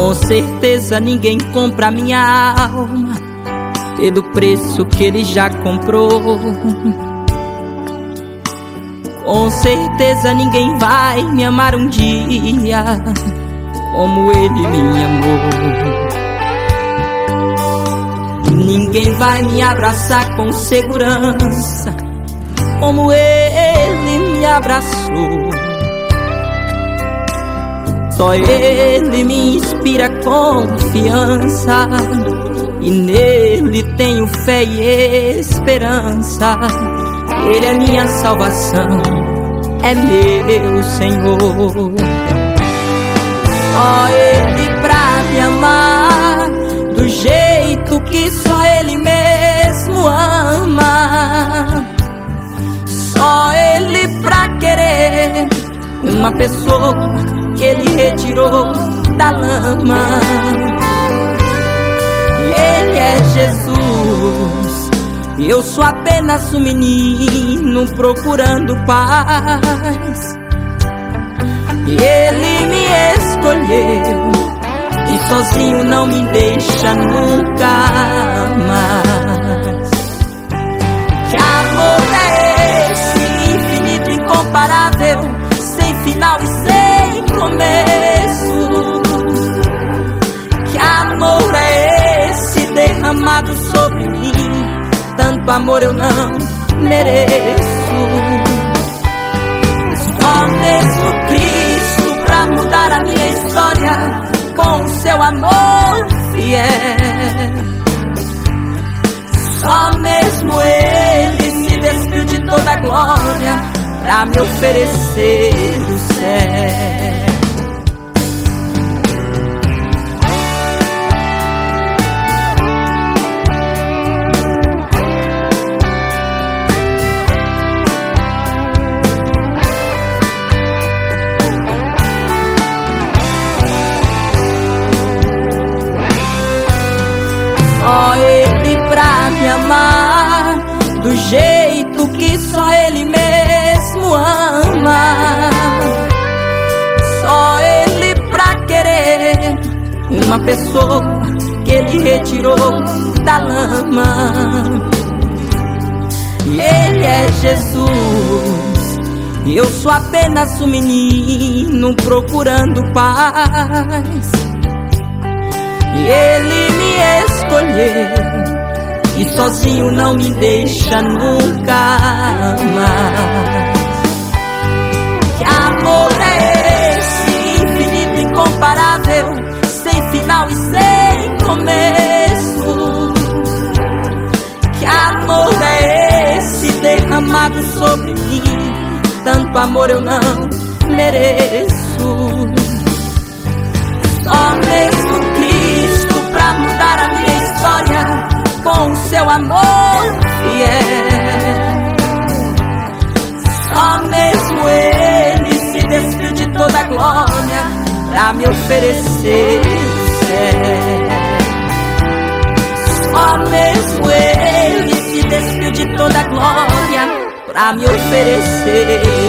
Com certeza ninguém compra minha alma pelo preço que ele já comprou. Com certeza ninguém vai me amar um dia como ele me amou. Ninguém vai me abraçar com segurança como ele me abraçou. Só ele me inspira confiança e nele tenho fé e esperança. Ele é minha salvação, é meu Senhor. Só ele pra me amar do jeito que só ele mesmo ama. Só ele pra querer uma pessoa que ele retirou da lama. Ele é Jesus, e eu sou apenas um menino procurando paz. E ele me escolheu e sozinho não me deixa nunca mais. Que amor é esse, infinito, incomparável, sem final e sem começo? Que amor é esse derramado sobre mim? Tanto amor eu não mereço. Só mesmo Cristo pra mudar a minha história com o seu amor fiel. Só mesmo ele se despiu de toda a glória pra me oferecer o céu. Só ele pra me amar do jeito que só ele mesmo ama. Só ele pra querer uma pessoa que ele retirou da lama. E ele é Jesus, e eu sou apenas um menino procurando paz. E ele me escolheu e sozinho não me deixa nunca mais. Que amor é esse, infinito, incomparável, sem final e sem começo? Que amor é esse derramado sobre mim? Tanto amor eu não mereço. Só mesmo pra mudar a minha história com o seu amor fiel. Só mesmo ele se despiu de toda a glória pra me oferecer o céu. Só mesmo ele se despiu de toda a glória pra me oferecer